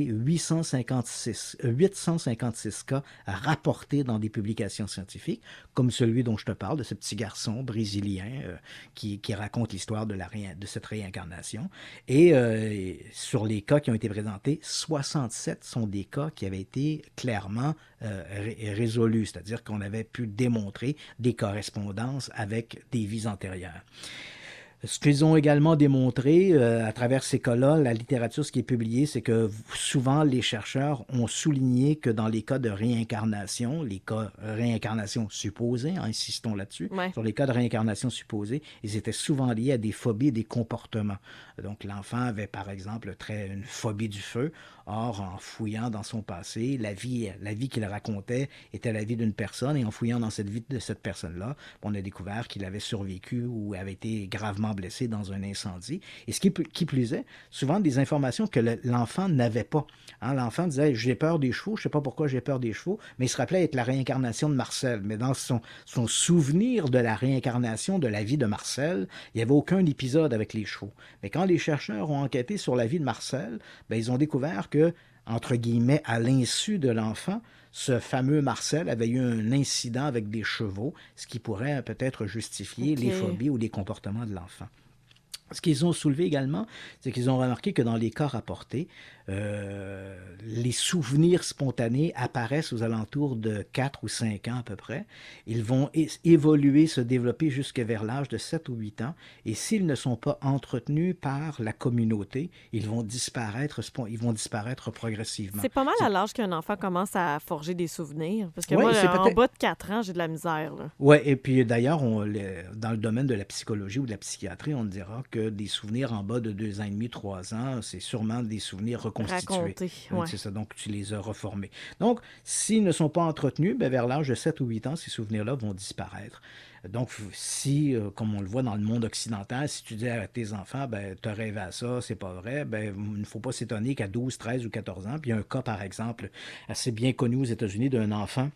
856 cas rapportés dans des publications scientifiques, comme celui dont je te parle, de ce petit garçon brésilien qui raconte l'histoire de cette réincarnation. Et sur les cas qui ont été présentés, 67 sont des cas qui avaient été clairement résolus, c'est-à-dire qu'on avait pu démontrer des correspondances avec des vies antérieures. Ce qu'ils ont également démontré à travers ces cas-là, la littérature, ce qui est publié, c'est que souvent les chercheurs ont souligné que dans les cas de réincarnation, les cas de réincarnation supposés, insistons là-dessus, sur les cas de réincarnation supposés, ils étaient souvent liés à des phobies et des comportements. Donc l'enfant avait par exemple une phobie du feu. Or, en fouillant dans son passé, la vie qu'il racontait était la vie d'une personne, et en fouillant dans cette vie de cette personne-là, on a découvert qu'il avait survécu ou avait été gravement blessé dans un incendie. Et ce qui plus est, souvent des informations que l'enfant n'avait pas. Hein, l'enfant disait « j'ai peur des chevaux, je ne sais pas pourquoi j'ai peur des chevaux », mais il se rappelait être la réincarnation de Marcel. Mais dans son souvenir de la réincarnation de la vie de Marcel, il n'y avait aucun épisode avec les chevaux. Mais quand les chercheurs ont enquêté sur la vie de Marcel, ils ont découvert que, entre guillemets, à l'insu de l'enfant, ce fameux Marcel avait eu un incident avec des chevaux, ce qui pourrait peut-être justifier les phobies ou les comportements de l'enfant. Ce qu'ils ont soulevé également, c'est qu'ils ont remarqué que dans les cas rapportés, les souvenirs spontanés apparaissent aux alentours de 4 ou 5 ans à peu près. Ils vont évoluer, se développer jusque vers l'âge de 7 ou 8 ans. Et s'ils ne sont pas entretenus par la communauté, ils vont disparaître progressivement. C'est pas mal à l'âge qu'un enfant commence à forger des souvenirs. Parce que moi, en bas de 4 ans, j'ai de la misère. Oui, et puis d'ailleurs, dans le domaine de la psychologie ou de la psychiatrie, on dira que que des souvenirs en bas de 2 ans et demi, 3 ans, c'est sûrement des souvenirs reconstitués. Raconté, ouais. C'est ça, donc tu les as reformés. Donc, s'ils ne sont pas entretenus, ben, vers l'âge de 7 ou 8 ans, ces souvenirs-là vont disparaître. Donc, si, comme on le voit dans le monde occidental, si tu dis à tes enfants, ben, tu as rêvé à ça, c'est pas vrai, ben, il ne faut pas s'étonner qu'à 12, 13 ou 14 ans, puis il y a un cas, par exemple, assez bien connu aux États-Unis d'un enfant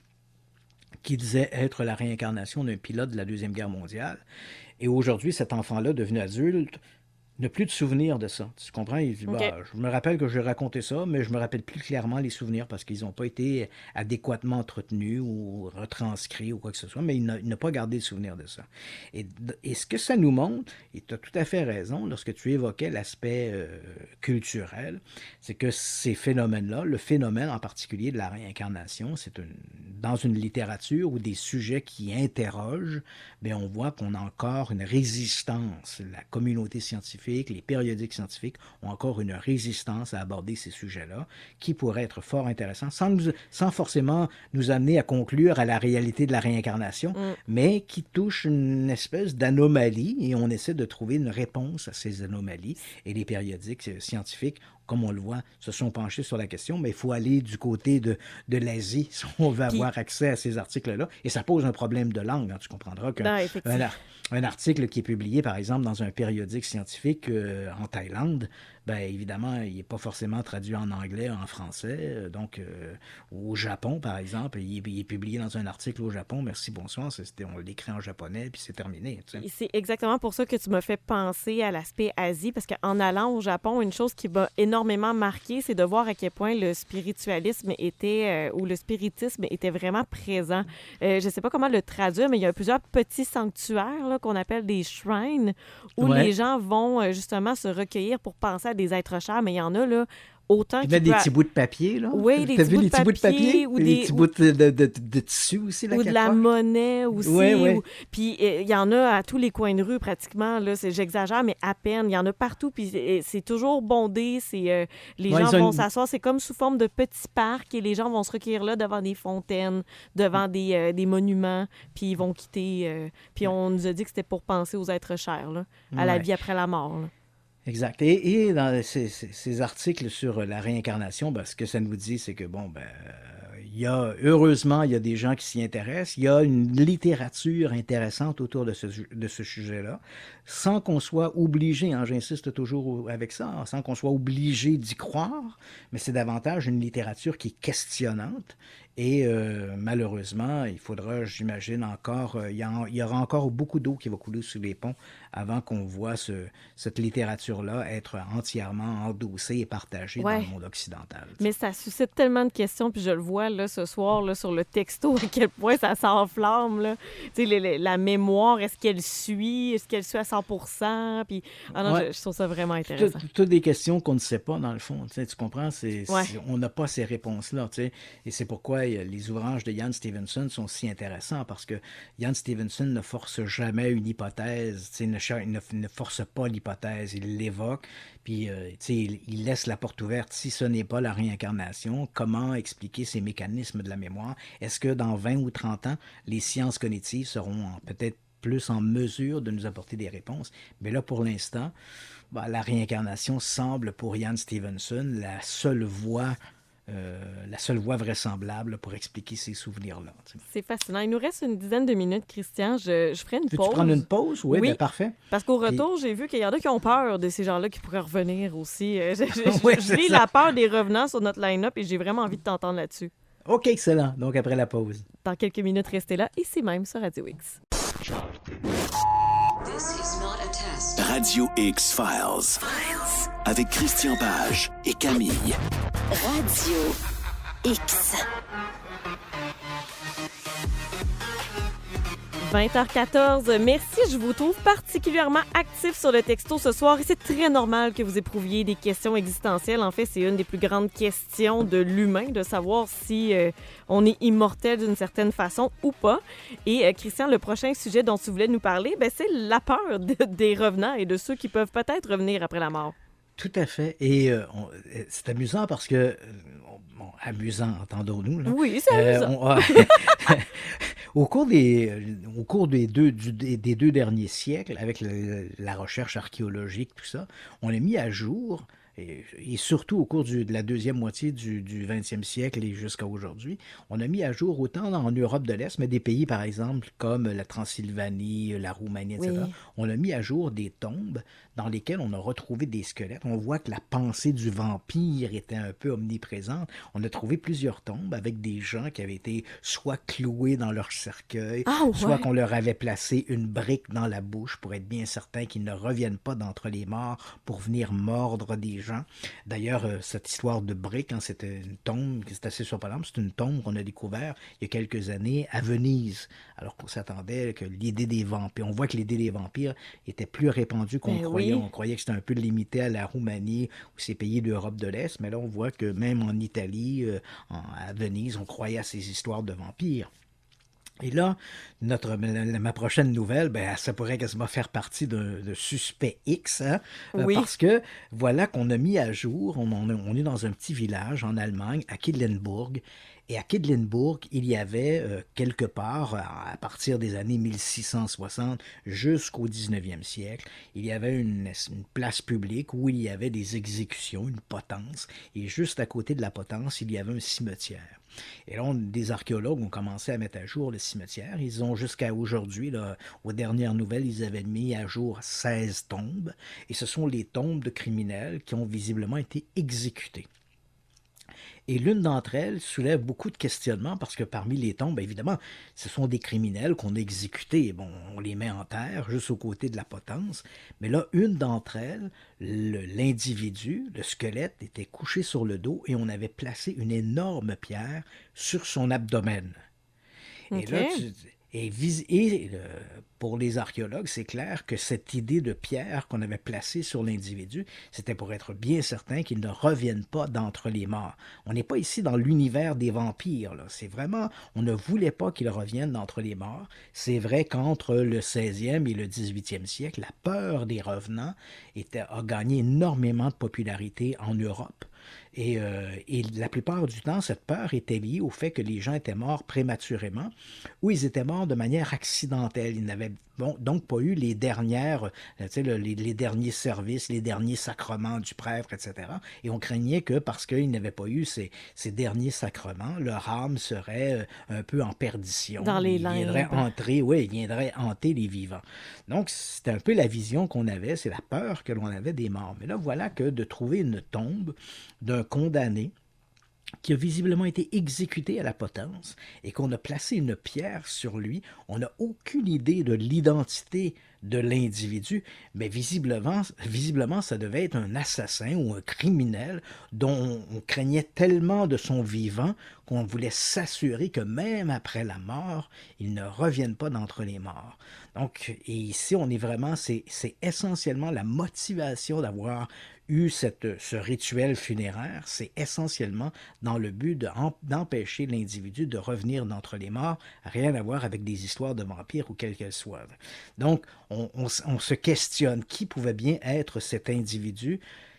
qui disait être la réincarnation d'un pilote de la Deuxième Guerre mondiale. Et aujourd'hui, cet enfant-là, devenu adulte, n'a plus de souvenirs de ça. Tu comprends? Il dit, OK. je me rappelle que j'ai raconté ça, mais je me rappelle plus clairement les souvenirs parce qu'ils n'ont pas été adéquatement entretenus ou retranscrits ou quoi que ce soit, mais il n'a pas gardé le souvenir de ça. Et ce que ça nous montre, et tu as tout à fait raison, lorsque tu évoquais l'aspect culturel, c'est que ces phénomènes-là, le phénomène en particulier de la réincarnation, dans une littérature ou des sujets qui interrogent, bien, on voit qu'on a encore une résistance. La communauté scientifique, les périodiques scientifiques ont encore une résistance à aborder ces sujets-là qui pourraient être fort intéressants sans forcément nous amener à conclure à la réalité de la réincarnation, mais qui touchent une espèce d'anomalie et on essaie de trouver une réponse à ces anomalies. Et les périodiques scientifiques, comme on le voit, se sont penchés sur la question, mais il faut aller du côté de l'Asie si on veut avoir accès à ces articles-là. Et ça pose un problème de langue. Hein. Tu comprendras qu'un article qui est publié, par exemple, dans un périodique scientifique en Thaïlande, bien évidemment, il n'est pas forcément traduit en anglais, en français. Donc, au Japon, par exemple, il est publié dans un article au Japon. Merci, bonsoir. On l'écrit en japonais, puis c'est terminé. Tu sais. C'est exactement pour ça que tu m'as fait penser à l'aspect Asie, parce qu'en allant au Japon, une chose qui m'a énormément marqué, c'est de voir à quel point le spiritualisme ou le spiritisme était vraiment présent. Je ne sais pas comment le traduire, mais il y a plusieurs petits sanctuaires là, qu'on appelle des shrines, où les gens vont justement se recueillir pour penser à des êtres chers, mais il y en a là autant qu'il y a des petits bouts de papier, là. Oui, des petits bouts de papier. Ou des petits bouts de tissu aussi, là. Ou de la monnaie aussi. Oui. Puis il y en a à tous les coins de rue, pratiquement. Là, j'exagère, mais à peine. Il y en a partout. Puis c'est toujours bondé. Les gens vont s'asseoir. C'est comme sous forme de petits parcs et les gens vont se recueillir là devant des fontaines, devant des monuments. Puis ils vont quitter. Puis on nous a dit que c'était pour penser aux êtres chers, là, à la vie après la mort. Là. Exact. Et dans ces articles sur la réincarnation, ce que ça nous dit, c'est que, heureusement, il y a des gens qui s'y intéressent. Il y a une littérature intéressante autour de ce sujet-là, sans qu'on soit obligé, hein, j'insiste toujours avec ça, sans qu'on soit obligé d'y croire, mais c'est davantage une littérature qui est questionnante. Et malheureusement, il faudra, j'imagine, il y aura encore beaucoup d'eau qui va couler sous les ponts avant qu'on voit cette littérature-là être entièrement endossée et partagée dans le monde occidental. Mais ça suscite tellement de questions, puis je le vois là, ce soir là, sur le texto, à quel point ça s'enflamme. Là. La mémoire, est-ce qu'elle suit à 100%? Puis, je trouve ça vraiment intéressant. Toutes des questions qu'on ne sait pas, dans le fond. Tu comprends? On n'a pas ces réponses-là. Et c'est pourquoi les ouvrages de Ian Stevenson sont si intéressants, parce que Ian Stevenson ne force jamais une hypothèse, il ne force pas l'hypothèse, il l'évoque, puis il laisse la porte ouverte. Si ce n'est pas la réincarnation, comment expliquer ces mécanismes de la mémoire? Est-ce que dans 20 ou 30 ans, les sciences cognitives seront peut-être plus en mesure de nous apporter des réponses? Mais là, pour l'instant, la réincarnation semble, pour Ian Stevenson, la seule voie vraisemblable pour expliquer ces souvenirs-là. C'est fascinant. Il nous reste une dizaine de minutes, Christian. Je ferai une pause. Veux-tu prendre une pause? Oui. Bien, parfait. Parce qu'au retour, j'ai vu qu'il y en a qui ont peur de ces gens-là qui pourraient revenir aussi. Je lis la peur des revenants sur notre line-up et j'ai vraiment envie de t'entendre là-dessus. OK, excellent. Donc, après la pause. Dans quelques minutes, restez là. Et c'est même sur Radio X. Radio X Files. Avec Christian Page et Camille. Radio X. 20h14. Merci, je vous trouve particulièrement actif sur le texto ce soir et c'est très normal que vous éprouviez des questions existentielles. En fait, c'est une des plus grandes questions de l'humain, de savoir si on est immortel d'une certaine façon ou pas. Et Christian, le prochain sujet dont tu voulais nous parler, c'est la peur des revenants et de ceux qui peuvent peut-être revenir après la mort. Tout à fait. Et c'est amusant parce que... amusant, entendons-nous. Là. Oui, c'est amusant. Au cours des deux derniers siècles, avec la recherche archéologique, tout ça, on a mis à jour, et surtout au cours de la deuxième moitié du 20e siècle et jusqu'à aujourd'hui, on a mis à jour autant en Europe de l'Est, mais des pays, par exemple, comme la Transylvanie, la Roumanie, etc. Oui. On a mis à jour des tombes dans lesquelles on a retrouvé des squelettes. On voit que la pensée du vampire était un peu omniprésente. On a trouvé plusieurs tombes avec des gens qui avaient été soit cloués dans leur cercueil, soit qu'on leur avait placé une brique dans la bouche pour être bien certain qu'ils ne reviennent pas d'entre les morts pour venir mordre des gens. D'ailleurs, cette histoire de brique, c'était une tombe, c'est assez surprenant, c'est une tombe qu'on a découvert il y a quelques années à Venise, alors qu'on s'attendait que l'idée des vampires, on voit que l'idée des vampires était plus répandue qu'on croyait. Oui. On croyait que c'était un peu limité à la Roumanie ou ces pays d'Europe de l'Est, mais là, on voit que même en Italie, à Venise, on croyait à ces histoires de vampires. Et là, ma prochaine nouvelle, ça pourrait quasiment faire partie de Suspect X, hein, oui. Parce que voilà qu'on a mis à jour, on est dans un petit village en Allemagne, à Quedlinburg, et à Quedlinburg, il y avait quelque part, à partir des années 1660 jusqu'au 19e siècle, il y avait une place publique où il y avait des exécutions, une potence, et juste à côté de la potence, il y avait un cimetière. Et là, des archéologues ont commencé à mettre à jour le cimetière. Ils ont jusqu'à aujourd'hui, là, aux dernières nouvelles, ils avaient mis à jour 16 tombes. Et ce sont les tombes de criminels qui ont visiblement été exécutés. Et l'une d'entre elles soulève beaucoup de questionnements parce que parmi les tombes, évidemment, ce sont des criminels qu'on a exécutés. Bon, on les met en terre, juste aux côtés de la potence. Mais là, une d'entre elles, l'individu, le squelette, était couché sur le dos et on avait placé une énorme pierre sur son abdomen. Okay. Et là, pour les archéologues, c'est clair que cette idée de pierre qu'on avait placée sur l'individu, c'était pour être bien certain qu'il ne revienne pas d'entre les morts. On n'est pas ici dans l'univers des vampires, là. C'est vraiment, on ne voulait pas qu'il revienne d'entre les morts. C'est vrai qu'entre le 16e et le 18e siècle, la peur des revenants a gagné énormément de popularité en Europe. Et la plupart du temps, cette peur était liée au fait que les gens étaient morts prématurément ou ils étaient morts de manière accidentelle. Ils n'avaient donc pas eu les dernières, les derniers services, les derniers sacrements du prêtre, etc. Et on craignait que parce qu'ils n'avaient pas eu ces derniers sacrements, leur âme serait un peu en perdition. Dans les limbes. Il viendrait hanter les vivants. Donc, c'était un peu la vision qu'on avait, c'est la peur que l'on avait des morts. Mais là, voilà que de trouver une tombe d'un condamné qui a visiblement été exécuté à la potence et qu'on a placé une pierre sur lui, on n'a aucune idée de l'identité de l'individu, mais visiblement, ça devait être un assassin ou un criminel dont on craignait tellement de son vivant qu'on voulait s'assurer que même après la mort, il ne revienne pas d'entre les morts. Donc, et ici, on est vraiment, c'est essentiellement la motivation d'avoir eu ce rituel funéraire, c'est essentiellement dans le but d'empêcher l'individu de revenir d'entre les morts, rien à voir avec des histoires de vampires ou quelles qu'elles soient. Donc, on se questionne qui pouvait bien être cet individu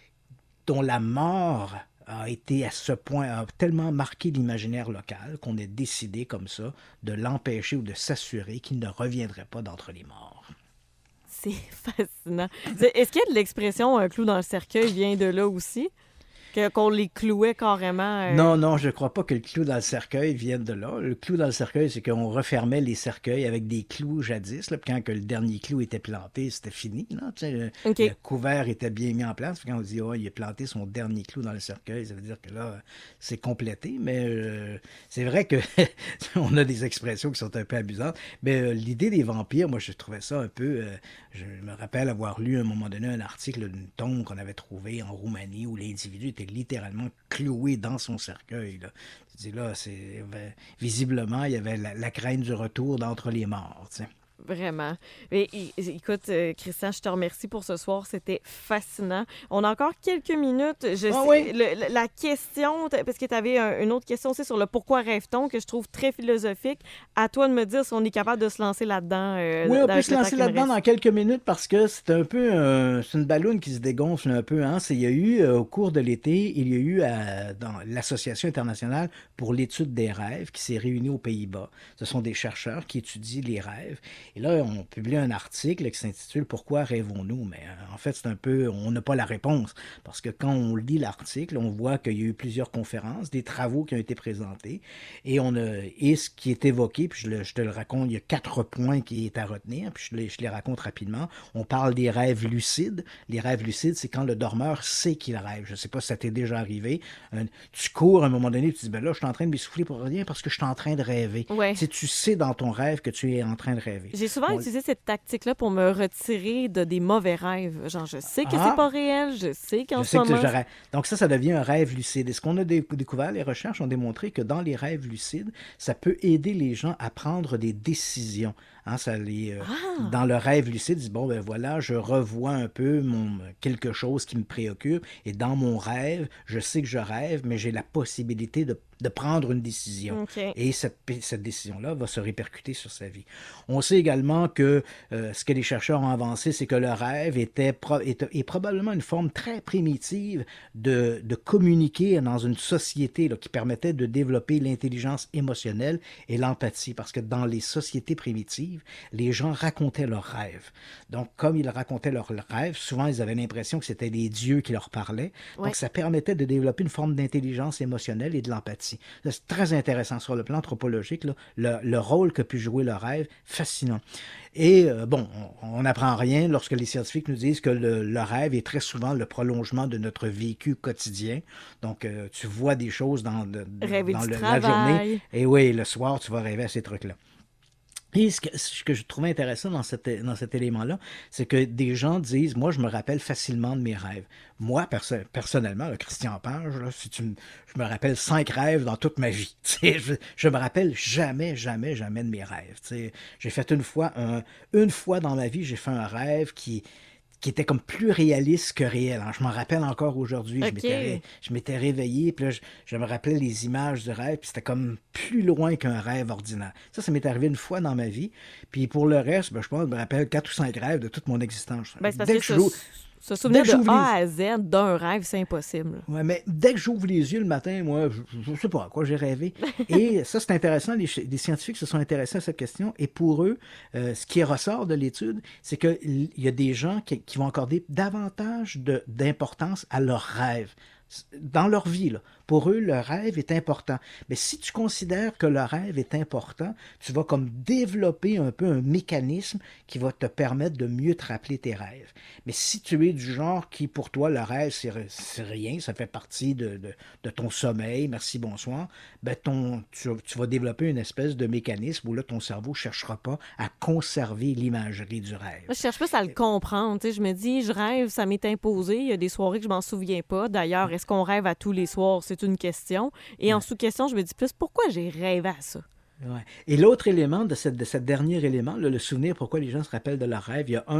dont la mort a été à ce point, a tellement marqué l'imaginaire local qu'on a décidé comme ça de l'empêcher ou de s'assurer qu'il ne reviendrait pas d'entre les morts. C'est fascinant. Est-ce qu'il y a de l'expression « un clou dans le cercueil » vient de là aussi? Qu'on les clouait carrément? Non, je ne crois pas que le clou dans le cercueil vienne de là. Le clou dans le cercueil, c'est qu'on refermait les cercueils avec des clous jadis. Là, puis quand que le dernier clou était planté, c'était fini. Là, okay. Le couvert était bien mis en place. Puis quand on dit il a planté son dernier clou dans le cercueil, ça veut dire que là, c'est complété. Mais c'est vrai que on a des expressions qui sont un peu abusantes. Mais l'idée des vampires, moi, je trouvais ça un peu... je me rappelle avoir lu à un moment donné un article d'une tombe qu'on avait trouvée en Roumanie où l'individu était littéralement cloué dans son cercueil. Là. Tu dis là, visiblement, il y avait la crainte du retour d'entre les morts. T'sais. Vraiment. Et, écoute, Christian, je te remercie pour ce soir. C'était fascinant. On a encore quelques minutes. Oui. La question, parce que tu avais une autre question aussi sur le pourquoi rêve-t-on, que je trouve très philosophique. À toi de me dire si on est capable de se lancer là-dedans. Oui, on peut se lancer là-dedans dans quelques minutes parce que c'est un peu c'est une balloune qui se dégonfle un peu. Hein. Il y a eu, au cours de l'été, il y a eu dans l'Association internationale pour l'étude des rêves qui s'est réunie aux Pays-Bas. Ce sont des chercheurs qui étudient les rêves. Et là, on publie un article qui s'intitule « Pourquoi rêvons-nous ?» Mais en fait, c'est un peu, on n'a pas la réponse. Parce que quand on lit l'article, on voit qu'il y a eu plusieurs conférences, des travaux qui ont été présentés. Et ce qui est évoqué, puis je te le raconte, il y a 4 points qui est à retenir, puis je les raconte rapidement. On parle des rêves lucides. Les rêves lucides, c'est quand le dormeur sait qu'il rêve. Je ne sais pas si ça t'est déjà arrivé. Tu cours à un moment donné, tu te dis, ben là, je suis en train de m'essouffler pour rien parce que je suis en train de rêver. Ouais. Si tu sais dans ton rêve que tu es en train de rêver. J'ai souvent utilisé cette tactique-là pour me retirer de des mauvais rêves. Genre, je sais que c'est pas réel, je sais qu'en ce moment... Donc ça devient un rêve lucide. Et ce qu'on a découvert, les recherches ont démontré que dans les rêves lucides, ça peut aider les gens à prendre des décisions. Hein, dans le rêve lucide, ils disent, bon, ben voilà, je revois un peu quelque chose qui me préoccupe. Et dans mon rêve, je sais que je rêve, mais j'ai la possibilité de prendre une décision. Okay. Et cette décision-là va se répercuter sur sa vie. On sait également que ce que les chercheurs ont avancé, c'est que le rêve est probablement une forme très primitive de communiquer dans une société là, qui permettait de développer l'intelligence émotionnelle et l'empathie. Parce que dans les sociétés primitives, les gens racontaient leurs rêves. Donc, comme ils racontaient leurs rêves, souvent, ils avaient l'impression que c'était des dieux qui leur parlaient. Ouais. Donc, ça permettait de développer une forme d'intelligence émotionnelle et de l'empathie. C'est très intéressant sur le plan anthropologique, là, le rôle que peut jouer le rêve, fascinant. Et on n'apprend rien lorsque les scientifiques nous disent que le rêve est très souvent le prolongement de notre vécu quotidien. Donc, tu vois des choses dans la journée. Et oui, le soir, tu vas rêver à ces trucs-là. Et ce que je trouvais intéressant dans cet élément-là, c'est que des gens disent, moi, je me rappelle facilement de mes rêves. Moi, personnellement, là, Christian Page, là, je me rappelle 5 rêves dans toute ma vie. Je me rappelle jamais de mes rêves. J'ai fait une fois dans ma vie, j'ai fait un rêve qui était comme plus réaliste que réel. Hein. Je m'en rappelle encore aujourd'hui. Okay. Je m'étais réveillé, puis là, je me rappelais les images du rêve, puis c'était comme plus loin qu'un rêve ordinaire. Ça m'est arrivé une fois dans ma vie. Puis pour le reste, je pense que je me rappelle 4 ou 5 rêves de toute mon existence. C'est parce que se souvenir de A à Z d'un rêve, c'est impossible. Oui, mais dès que j'ouvre les yeux le matin, moi, je ne sais pas à quoi j'ai rêvé. Et ça, c'est intéressant. Les scientifiques se sont intéressés à cette question. Et pour eux, ce qui ressort de l'étude, c'est qu'il y a des gens qui vont accorder davantage d'importance à leurs rêves dans leur vie, là. Pour eux, le rêve est important. Mais si tu considères que le rêve est important, tu vas comme développer un peu un mécanisme qui va te permettre de mieux te rappeler tes rêves. Mais si tu es du genre qui, pour toi, le rêve, c'est rien, ça fait partie de ton sommeil, merci, bonsoir, ben tu vas développer une espèce de mécanisme où là, ton cerveau ne cherchera pas à conserver l'imagerie du rêve. Moi, je cherche plus à le comprendre. Je me dis, je rêve, ça m'est imposé. Il y a des soirées que je m'en souviens pas. D'ailleurs, est-ce qu'on rêve à tous les soirs? C'est une question. Et en sous-question, je me dis plus, pourquoi j'ai rêvé à ça? Ouais. Et l'autre élément de ce dernier élément, là, le souvenir, pourquoi les gens se rappellent de leurs rêves, il y a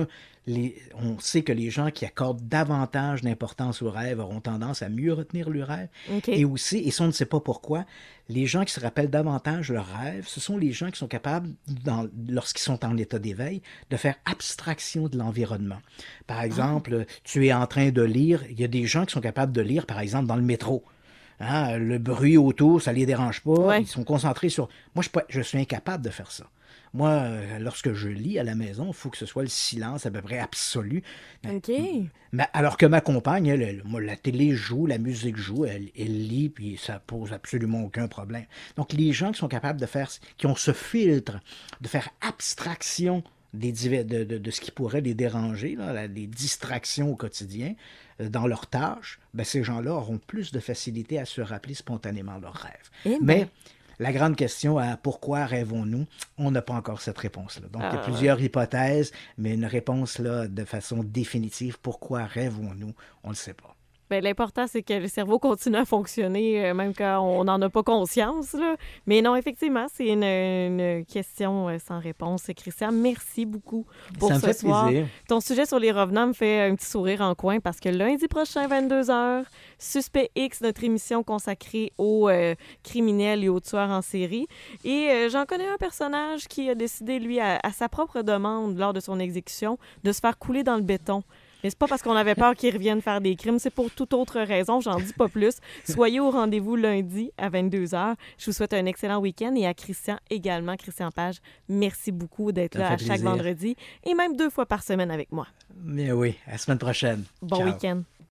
on sait que les gens qui accordent davantage d'importance aux rêves auront tendance à mieux retenir leurs rêves. Okay. Et aussi, et ça on ne sait pas pourquoi, les gens qui se rappellent davantage leurs rêves, ce sont les gens qui sont capables, lorsqu'ils sont en état d'éveil, de faire abstraction de l'environnement. Par exemple, tu es en train de lire, il y a des gens qui sont capables de lire, par exemple, dans le métro. Hein, le bruit autour, ça ne les dérange pas. Ouais. Ils sont concentrés sur... Moi, je suis incapable de faire ça. Moi, lorsque je lis à la maison, il faut que ce soit le silence à peu près absolu. OK. Mais, alors que ma compagne, la télé joue, la musique joue, elle lit, puis ça pose absolument aucun problème. Donc, les gens qui sont capables de faire... qui ont ce filtre, de faire abstraction de ce qui pourrait les déranger, là, les distractions au quotidien, dans leurs tâches, ben ces gens-là auront plus de facilité à se rappeler spontanément leurs rêves. Mais la grande question à pourquoi rêvons-nous, on n'a pas encore cette réponse-là. Donc, il y a plusieurs hypothèses, mais une réponse là, de façon définitive, pourquoi rêvons-nous, on ne le sait pas. Bien, l'important, c'est que le cerveau continue à fonctionner, même quand on n'en a pas conscience. Là. Mais non, effectivement, c'est une question sans réponse. Christian, merci beaucoup pour ça me fait soir. Plaisir. Ton sujet sur les revenants me fait un petit sourire en coin parce que lundi prochain, 22h, Suspect X, notre émission consacrée aux criminels et aux tueurs en série. Et j'en connais un personnage qui a décidé, lui, à sa propre demande, lors de son exécution, de se faire couler dans le béton. Mais c'est pas parce qu'on avait peur qu'ils reviennent faire des crimes, c'est pour toute autre raison, j'en dis pas plus. Soyez au rendez-vous lundi à 22h. Je vous souhaite un excellent week-end et à Christian également, Christian Page, merci beaucoup d'être là à chaque vendredi et même 2 fois par semaine avec moi. Mais oui, à la semaine prochaine. Bon Ciao. week-end.